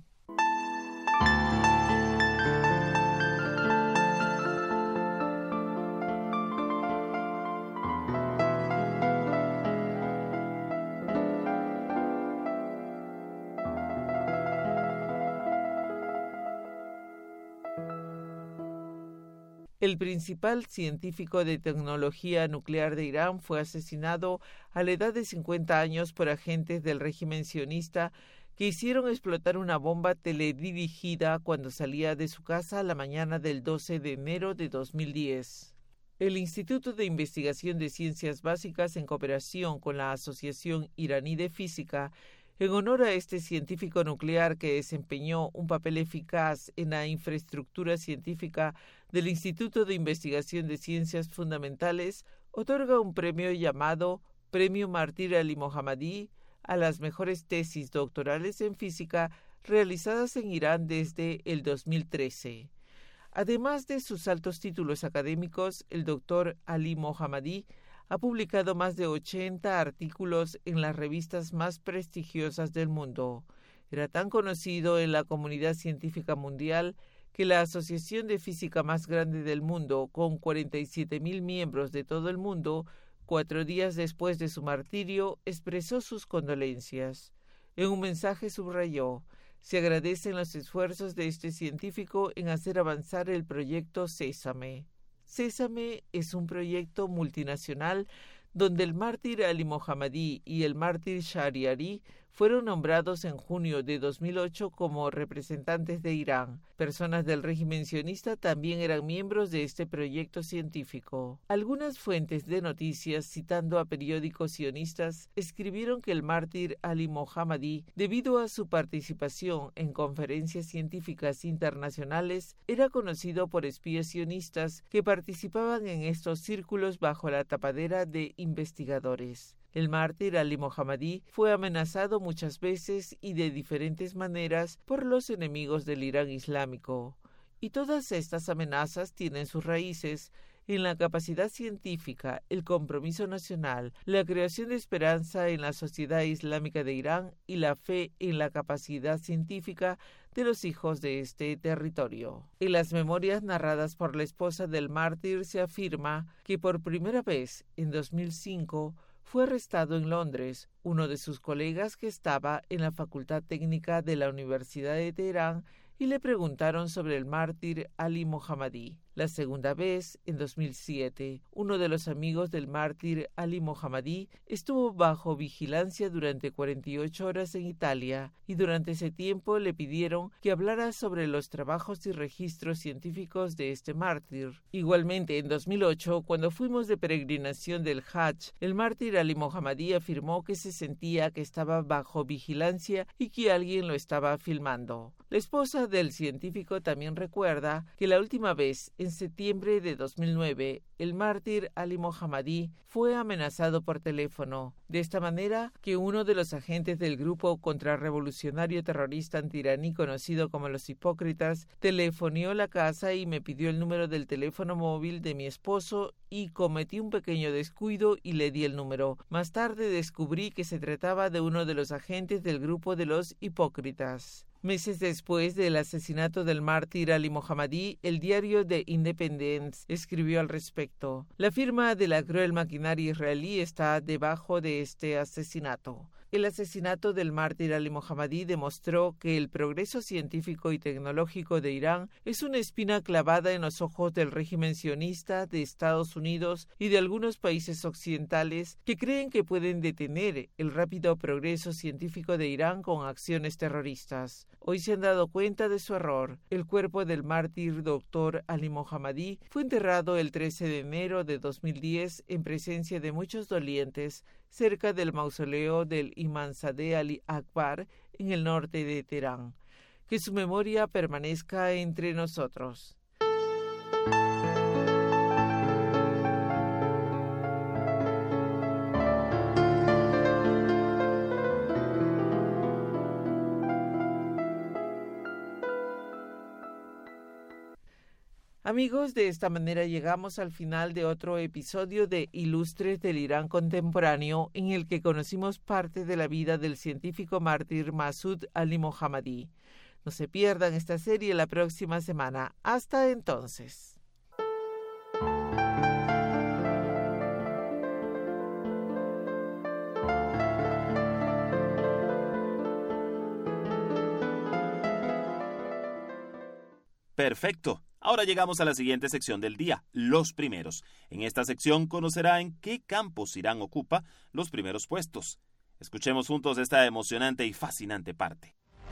El principal científico de tecnología nuclear de Irán fue asesinado a la edad de cincuenta años por agentes del régimen sionista que hicieron explotar una bomba teledirigida cuando salía de su casa la mañana del doce de enero de dos mil diez. El Instituto de Investigación de Ciencias Básicas, en cooperación con la Asociación Iraní de Física, en honor a este científico nuclear que desempeñó un papel eficaz en la infraestructura científica del Instituto de Investigación de Ciencias Fundamentales, otorga un premio llamado Premio Mártir Ali Mohammadi a las mejores tesis doctorales en física realizadas en Irán desde el dos mil trece. Además de sus altos títulos académicos, el doctor Ali Mohammadi ha publicado más de ochenta artículos en las revistas más prestigiosas del mundo. Era tan conocido en la comunidad científica mundial que la asociación de física más grande del mundo, con cuarenta y siete mil miembros de todo el mundo, cuatro días después de su martirio, expresó sus condolencias. En un mensaje subrayó: se agradecen los esfuerzos de este científico en hacer avanzar el proyecto Sésame. Sésame es un proyecto multinacional donde el mártir Ali Mohammadi y el mártir Shahriari fueron nombrados en junio de dos mil ocho como representantes de Irán. Personas del régimen sionista también eran miembros de este proyecto científico. Algunas fuentes de noticias, citando a periódicos sionistas, escribieron que el mártir Ali Mohammadi, debido a su participación en conferencias científicas internacionales, era conocido por espías sionistas que participaban en estos círculos bajo la tapadera de investigadores. El mártir Ali Mohammadi fue amenazado muchas veces y de diferentes maneras por los enemigos del Irán islámico. Y todas estas amenazas tienen sus raíces en la capacidad científica, el compromiso nacional, la creación de esperanza en la sociedad islámica de Irán y la fe en la capacidad científica de los hijos de este territorio. En las memorias narradas por la esposa del mártir se afirma que por primera vez, en dos mil cinco, fue arrestado en Londres uno de sus colegas que estaba en la Facultad Técnica de la Universidad de Teherán y le preguntaron sobre el mártir Ali Mohammadi. La segunda vez, en dos mil siete, uno de los amigos del mártir Ali Mohammadi estuvo bajo vigilancia durante cuarenta y ocho horas en Italia y durante ese tiempo le pidieron que hablara sobre los trabajos y registros científicos de este mártir. Igualmente, en dos mil ocho, cuando fuimos de peregrinación del Hajj, el mártir Ali Mohammadi afirmó que se sentía que estaba bajo vigilancia y que alguien lo estaba filmando. La esposa del científico también recuerda que la última vez, en septiembre de dos mil nueve, el mártir Ali Mohammadi fue amenazado por teléfono, de esta manera que uno de los agentes del grupo contrarrevolucionario terrorista antiraní conocido como los Hipócritas telefonió la casa y me pidió el número del teléfono móvil de mi esposo y cometí un pequeño descuido y le di el número. Más tarde descubrí que se trataba de uno de los agentes del grupo de los Hipócritas. Meses después del asesinato del mártir Ali Mohammadi, el diario The Independent escribió al respecto: la firma de la cruel maquinaria israelí está debajo de este asesinato. El asesinato del mártir Ali Mohammadi demostró que el progreso científico y tecnológico de Irán es una espina clavada en los ojos del régimen sionista de Estados Unidos y de algunos países occidentales que creen que pueden detener el rápido progreso científico de Irán con acciones terroristas. Hoy se han dado cuenta de su error. El cuerpo del mártir doctor Ali Mohammadi fue enterrado el trece de enero de dos mil diez en presencia de muchos dolientes cerca del mausoleo del Imamzadeh Ali Akbar en el norte de Teherán. Que su memoria permanezca entre nosotros. Amigos, de esta manera llegamos al final de otro episodio de Ilustres del Irán Contemporáneo, en el que conocimos parte de la vida del científico mártir Masoud Ali Mohammadi. No se pierdan esta serie la próxima semana. Hasta entonces. Perfecto. Ahora llegamos a la siguiente sección del día, los primeros. En esta sección conocerá en qué campos Irán ocupa los primeros puestos. Escuchemos juntos esta emocionante y fascinante parte.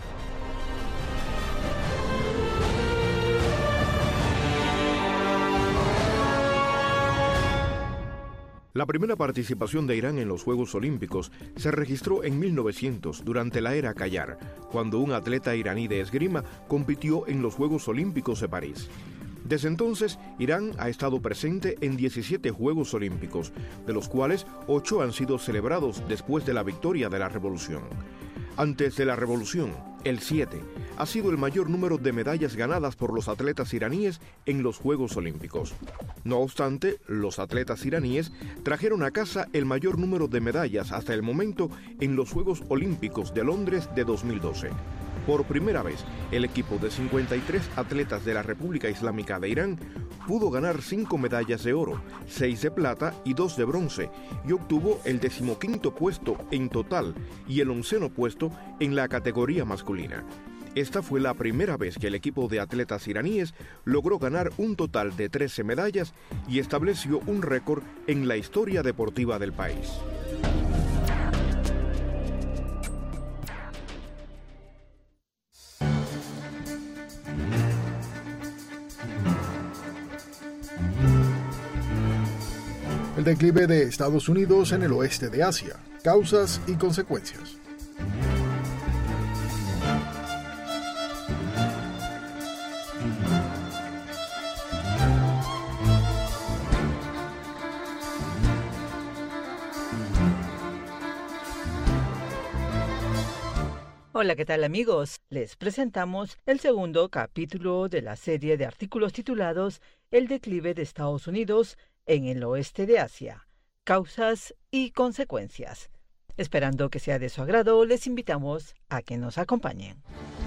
La primera participación de Irán en los Juegos Olímpicos se registró en mil novecientos, durante la era Qajar, cuando un atleta iraní de esgrima compitió en los Juegos Olímpicos de París. Desde entonces, Irán ha estado presente en diecisiete Juegos Olímpicos, de los cuales ocho han sido celebrados después de la victoria de la Revolución. Antes de la Revolución, el siete ha sido el mayor número de medallas ganadas por los atletas iraníes en los Juegos Olímpicos. No obstante, los atletas iraníes trajeron a casa el mayor número de medallas hasta el momento en los Juegos Olímpicos de Londres de dos mil doce. Por primera vez, el equipo de cincuenta y tres atletas de la República Islámica de Irán pudo ganar cinco medallas de oro, seis de plata y dos de bronce, y obtuvo el decimoquinto puesto en total y el onceno puesto en la categoría masculina. Esta fue la primera vez que el equipo de atletas iraníes logró ganar un total de trece medallas y estableció un récord en la historia deportiva del país. El declive de Estados Unidos en el oeste de Asia, causas y consecuencias. Hola, ¿qué tal amigos? Les presentamos el segundo capítulo de la serie de artículos titulados El declive de Estados Unidos en el oeste de Asia, causas y consecuencias. Esperando que sea de su agrado, les invitamos a que nos acompañen.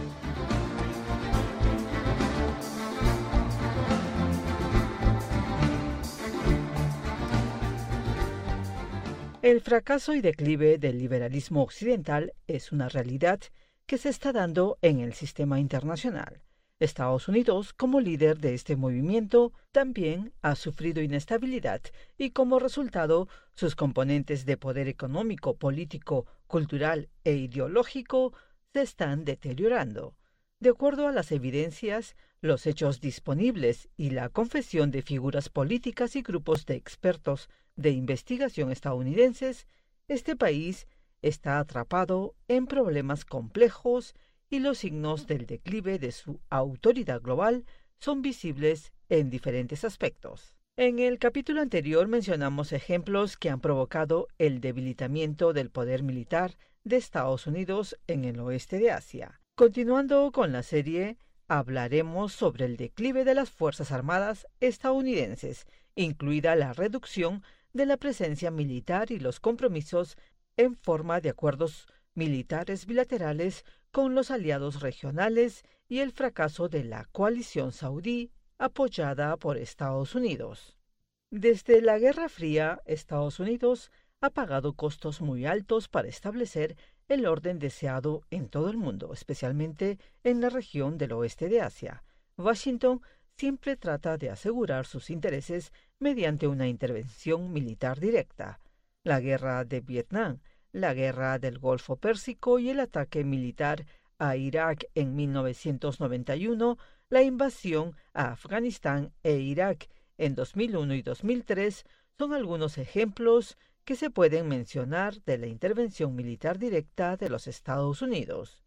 El fracaso y declive del liberalismo occidental es una realidad que se está dando en el sistema internacional. Estados Unidos, como líder de este movimiento, también ha sufrido inestabilidad y, como resultado, sus componentes de poder económico, político, cultural e ideológico se están deteriorando. De acuerdo a las evidencias, los hechos disponibles y la confesión de figuras políticas y grupos de expertos de investigación estadounidenses, este país está atrapado en problemas complejos y los signos del declive de su autoridad global son visibles en diferentes aspectos. En el capítulo anterior mencionamos ejemplos que han provocado el debilitamiento del poder militar de Estados Unidos en el oeste de Asia. Continuando con la serie, hablaremos sobre el declive de las Fuerzas Armadas estadounidenses, incluida la reducción de la presencia militar y los compromisos en forma de acuerdos militares bilaterales con los aliados regionales y el fracaso de la coalición saudí apoyada por Estados Unidos. Desde la Guerra Fría, Estados Unidos ha pagado costos muy altos para establecer el orden deseado en todo el mundo, especialmente en la región del oeste de Asia. Washington siempre trata de asegurar sus intereses mediante una intervención militar directa. La guerra de Vietnam, la guerra del Golfo Pérsico y el ataque militar a Irak en mil novecientos noventa y uno, la invasión a Afganistán e Irak en dos mil uno y dos mil tres son algunos ejemplos que se pueden mencionar de la intervención militar directa de los Estados Unidos.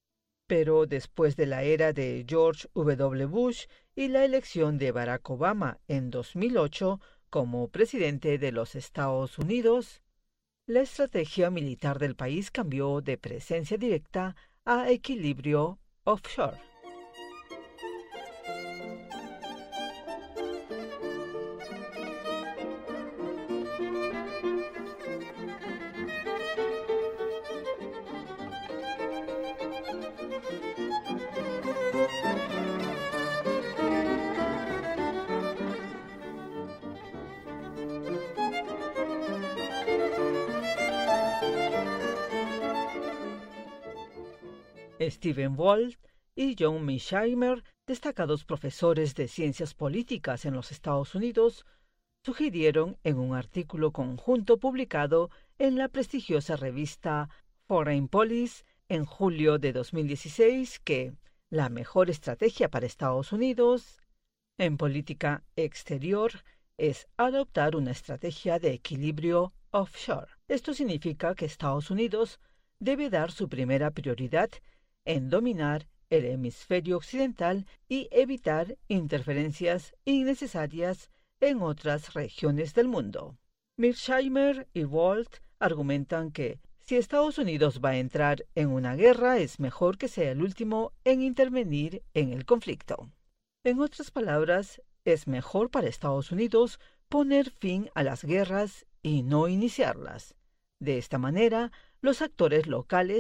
Pero después de la era de George W. Bush y la elección de Barack Obama en dos mil ocho como presidente de los Estados Unidos, la estrategia militar del país cambió de presencia directa a equilibrio offshore. Stephen Walt y John Mearsheimer, destacados profesores de ciencias políticas en los Estados Unidos, sugirieron en un artículo conjunto publicado en la prestigiosa revista Foreign Policy en julio de dos mil dieciséis que la mejor estrategia para Estados Unidos en política exterior es adoptar una estrategia de equilibrio offshore. Esto significa que Estados Unidos debe dar su primera prioridad en dominar el hemisferio occidental y evitar interferencias innecesarias en otras regiones del mundo. Mearsheimer y Walt argumentan que si Estados Unidos va a entrar en una guerra, es mejor que sea el último en intervenir en el conflicto. En otras palabras, es mejor para Estados Unidos poner fin a las guerras y no iniciarlas. De esta manera, los actores locales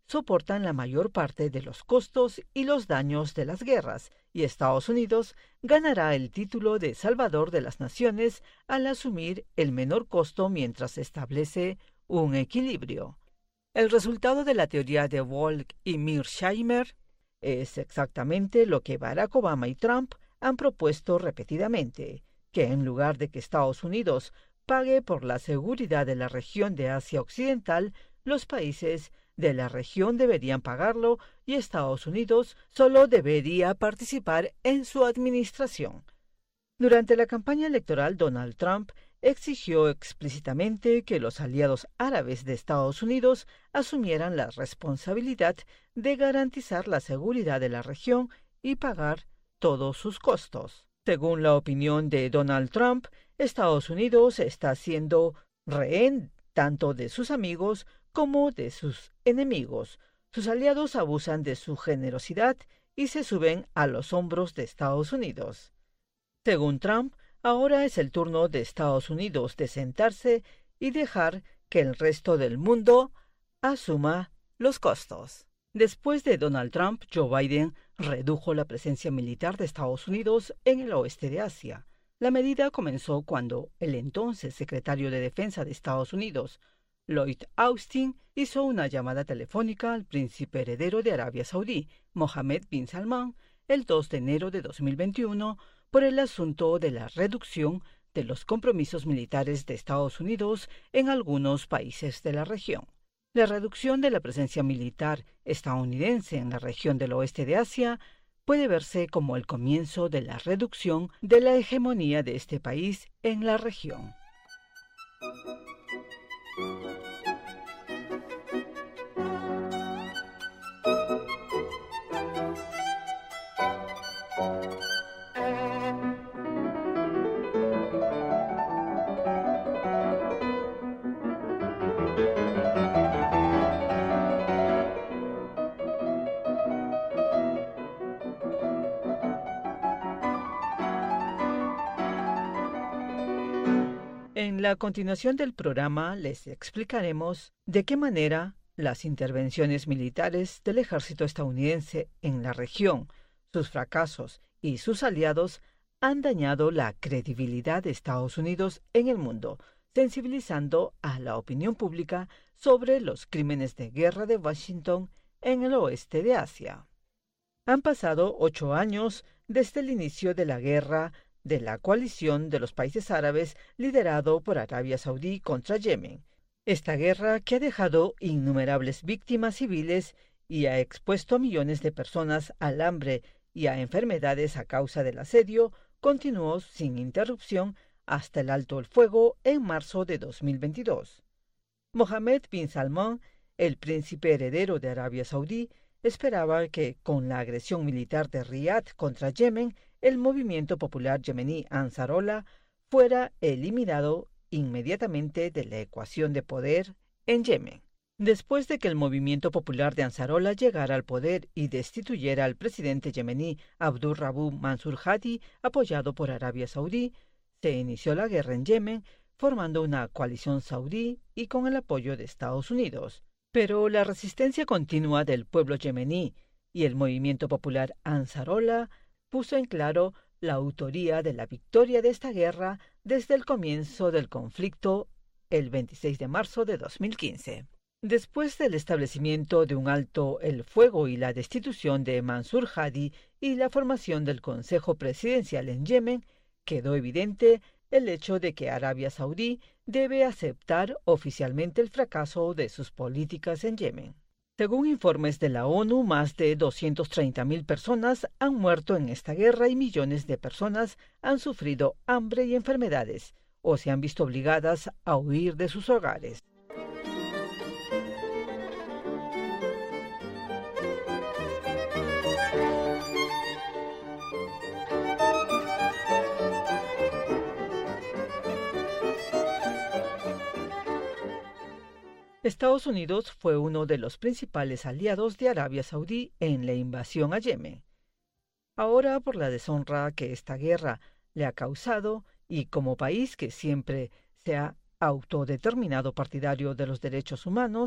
soportan la mayor parte de los costos y los daños de las guerras, y Estados Unidos ganará el título de Salvador de las Naciones al asumir el menor costo mientras se establece un equilibrio. El resultado de la teoría de Volk y Mearsheimer es exactamente lo que Barack Obama y Trump han propuesto repetidamente, que en lugar de que Estados Unidos pague por la seguridad de la región de Asia Occidental, los países de la región deberían pagarlo y Estados Unidos solo debería participar en su administración. Durante la campaña electoral, Donald Trump exigió explícitamente que los aliados árabes de Estados Unidos asumieran la responsabilidad de garantizar la seguridad de la región y pagar todos sus costos. Según la opinión de Donald Trump, Estados Unidos está siendo rehén tanto de sus amigos como de sus enemigos. Sus aliados abusan de su generosidad y se suben a los hombros de Estados Unidos. Según Trump, ahora es el turno de Estados Unidos de sentarse y dejar que el resto del mundo asuma los costos. Después de Donald Trump, Joe Biden redujo la presencia militar de Estados Unidos en el oeste de Asia. La medida comenzó cuando el entonces secretario de Defensa de Estados Unidos, Lloyd Austin, hizo una llamada telefónica al príncipe heredero de Arabia Saudí, Mohammed bin Salman, el dos de enero de dos mil veintiuno, por el asunto de la reducción de los compromisos militares de Estados Unidos en algunos países de la región. La reducción de la presencia militar estadounidense en la región del oeste de Asia puede verse como el comienzo de la reducción de la hegemonía de este país en la región. En la continuación del programa les explicaremos de qué manera las intervenciones militares del ejército estadounidense en la región, sus fracasos y sus aliados han dañado la credibilidad de Estados Unidos en el mundo, sensibilizando a la opinión pública sobre los crímenes de guerra de Washington en el oeste de Asia. Han pasado ocho años desde el inicio de la guerra de la coalición de los países árabes liderado por Arabia Saudí contra Yemen. Esta guerra, que ha dejado innumerables víctimas civiles y ha expuesto a millones de personas al hambre y a enfermedades a causa del asedio, continuó sin interrupción hasta el alto el fuego en marzo de dos mil veintidós. Mohammed bin Salman, el príncipe heredero de Arabia Saudí, esperaba que, con la agresión militar de Riad contra Yemen, el movimiento popular yemení Ansarollah fuera eliminado inmediatamente de la ecuación de poder en Yemen. Después de que el movimiento popular de Ansarollah llegara al poder y destituyera al presidente yemení Abdur Rabu Mansur Hadi, apoyado por Arabia Saudí, se inició la guerra en Yemen, formando una coalición saudí y con el apoyo de Estados Unidos. Pero la resistencia continua del pueblo yemení y el movimiento popular Ansarollah puso en claro la autoría de la victoria de esta guerra desde el comienzo del conflicto el veintiséis de marzo de dos mil quince. Después del establecimiento de un alto el fuego y la destitución de Mansur Hadi y la formación del Consejo Presidencial en Yemen, quedó evidente el hecho de que Arabia Saudí debe aceptar oficialmente el fracaso de sus políticas en Yemen. Según informes de la ONU, más de doscientas treinta mil personas han muerto en esta guerra y millones de personas han sufrido hambre y enfermedades o se han visto obligadas a huir de sus hogares. Estados Unidos fue uno de los principales aliados de Arabia Saudí en la invasión a Yemen. Ahora, por la deshonra que esta guerra le ha causado y como país que siempre se ha autodeterminado partidario de los derechos humanos,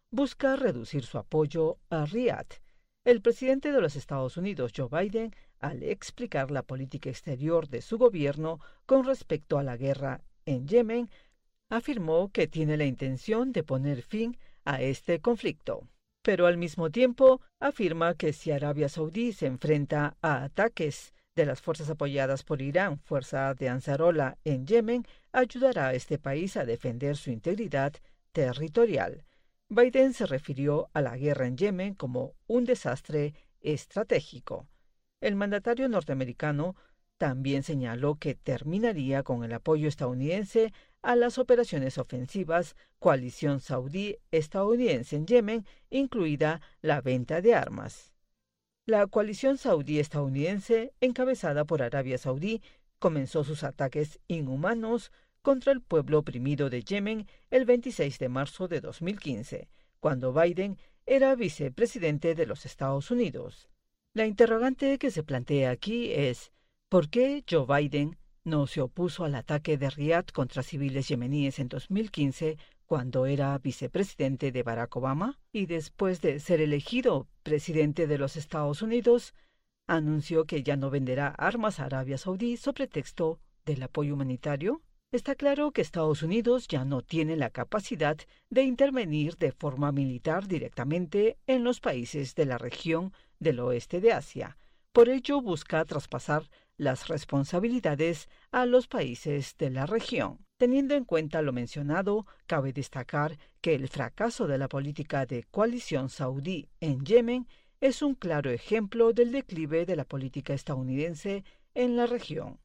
busca reducir su apoyo a Riad. El presidente de los Estados Unidos, Joe Biden, al explicar la política exterior de su gobierno con respecto a la guerra en Yemen, afirmó que tiene la intención de poner fin a este conflicto. Pero al mismo tiempo afirma que si Arabia Saudí se enfrenta a ataques de las fuerzas apoyadas por Irán, fuerza de Ansarollah en Yemen, ayudará a este país a defender su integridad territorial. Biden se refirió a la guerra en Yemen como un desastre estratégico. El mandatario norteamericano también señaló que terminaría con el apoyo estadounidense a las operaciones ofensivas coalición saudí-estadounidense en Yemen, incluida la venta de armas. La coalición saudí-estadounidense, encabezada por Arabia Saudí, comenzó sus ataques inhumanos contra el pueblo oprimido de Yemen el veintiséis de marzo de dos mil quince, cuando Biden era vicepresidente de los Estados Unidos. La interrogante que se plantea aquí es ¿por qué Joe Biden no se opuso al ataque de Riad contra civiles yemeníes en dos mil quince cuando era vicepresidente de Barack Obama? Y después de ser elegido presidente de los Estados Unidos, anunció que ya no venderá armas a Arabia Saudí sobre pretexto del apoyo humanitario. Está claro que Estados Unidos ya no tiene la capacidad de intervenir de forma militar directamente en los países de la región del oeste de Asia. Por ello, busca traspasar las responsabilidades a los países de la región. Teniendo en cuenta lo mencionado, cabe destacar que el fracaso de la política de coalición saudí en Yemen es un claro ejemplo del declive de la política estadounidense en la región.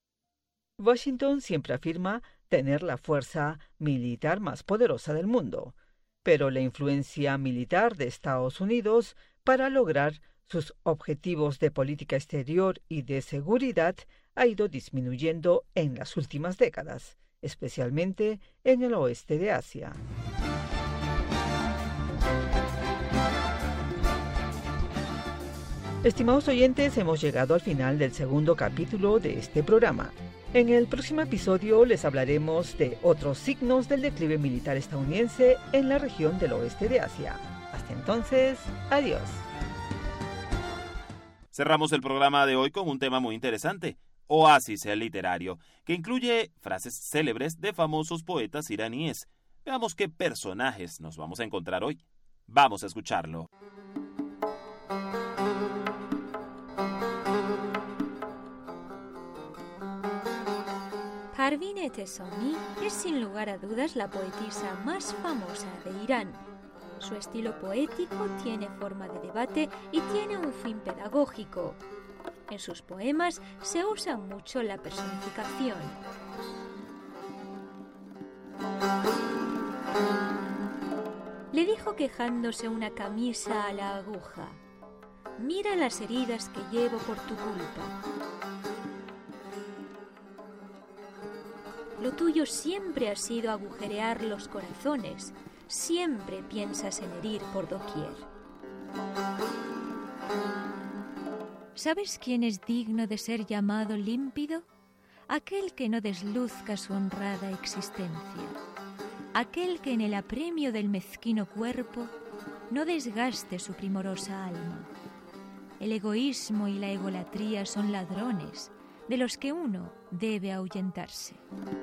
Washington siempre afirma tener la fuerza militar más poderosa del mundo, pero la influencia militar de Estados Unidos para lograr sus objetivos de política exterior y de seguridad ha ido disminuyendo en las últimas décadas, especialmente en el oeste de Asia. Estimados oyentes, hemos llegado al final del segundo capítulo de este programa. En el próximo episodio les hablaremos de otros signos del declive militar estadounidense en la región del oeste de Asia. Hasta entonces, adiós. Cerramos el programa de hoy con un tema muy interesante, Oasis literario, que incluye frases célebres de famosos poetas iraníes. Veamos qué personajes nos vamos a encontrar hoy. Vamos a escucharlo. Parvin Etesami es sin lugar a dudas la poetisa más famosa de Irán. Su estilo poético tiene forma de debate y tiene un fin pedagógico. En sus poemas se usa mucho la personificación. Le dijo quejándose una camisa a la aguja: «Mira las heridas que llevo por tu culpa. Lo tuyo siempre ha sido agujerear los corazones. Siempre piensas en herir por doquier». ¿Sabes quién es digno de ser llamado límpido? Aquel que no desluzca su honrada existencia. Aquel que en el apremio del mezquino cuerpo no desgaste su primorosa alma. El egoísmo y la egolatría son ladrones de los que uno debe ahuyentarse.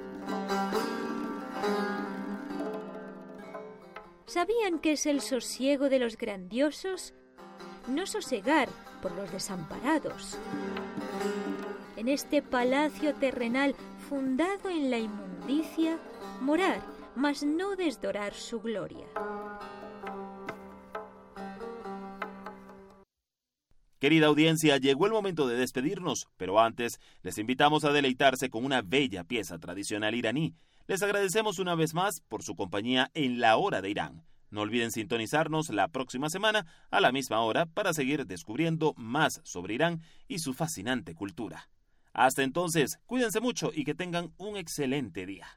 ¿Sabían qué es el sosiego de los grandiosos? No sosegar por los desamparados. En este palacio terrenal fundado en la inmundicia, morar, mas no desdorar su gloria. Querida audiencia, llegó el momento de despedirnos, pero antes les invitamos a deleitarse con una bella pieza tradicional iraní. Les agradecemos una vez más por su compañía en La Hora de Irán. No olviden sintonizarnos la próxima semana a la misma hora para seguir descubriendo más sobre Irán y su fascinante cultura. Hasta entonces, cuídense mucho y que tengan un excelente día.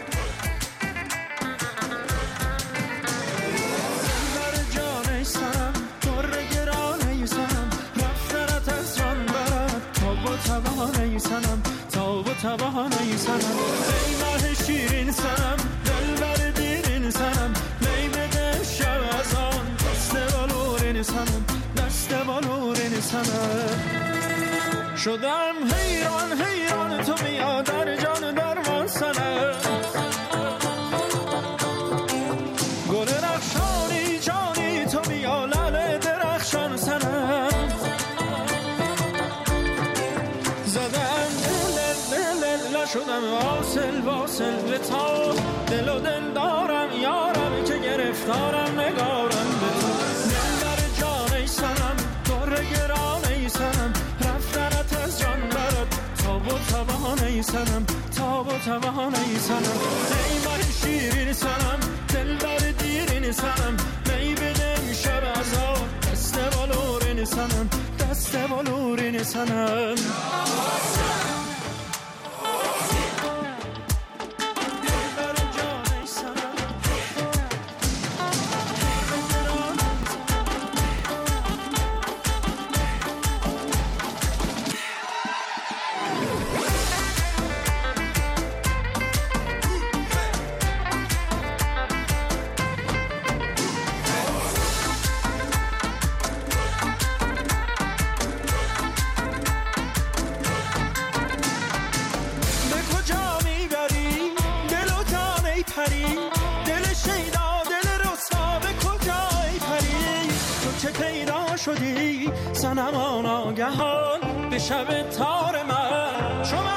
sana سنم شدم حیران حیران تو بیا در جان درمان سنم گل رخشانی جانی تو بیا لعل درخشان سنم زدم دل دل دل شدم واصل واصل به تا دل و دل دارم یارم که گرفتارم نگارم به تو دل در جان ای سنم دور گران ای سنم رفتنت از جان برد تاب و توان ای سنم تاب و توان ای سنم ای من شیرین سنم دل در دیرین سنم می بدم شب از آن دست بالورین سنم دست بالورین سنم شدی سنمان آگهان به شب تار من شما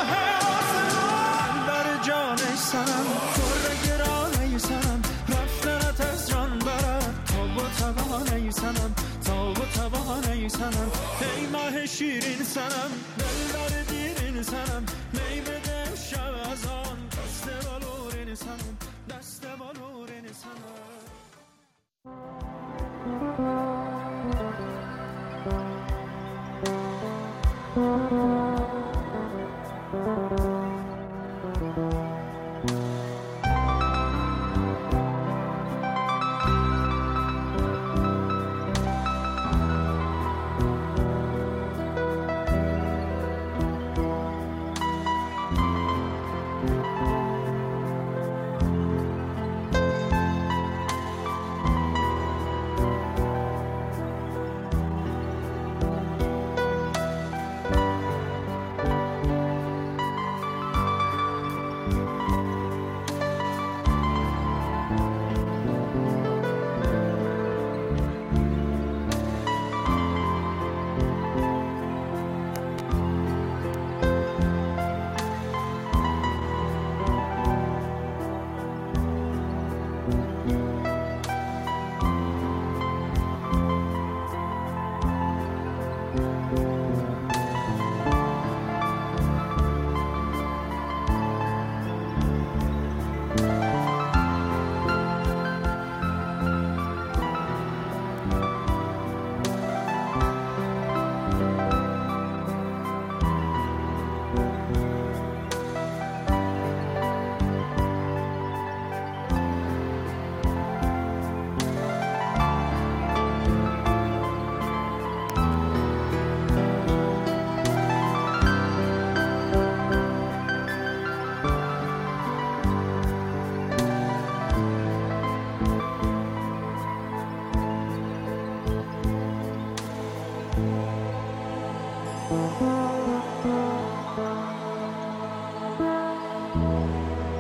حسن بر جان سنم پر گران ای سنم رفتنت از جان برد تاب و توان ای سنم تاب و توان ای سنم ای ماه شیرین سنم دل در دیرین سنم می بده شب از آن دست بالورین سنم دست بالورین سنم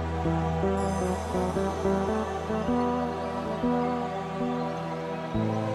Thank you.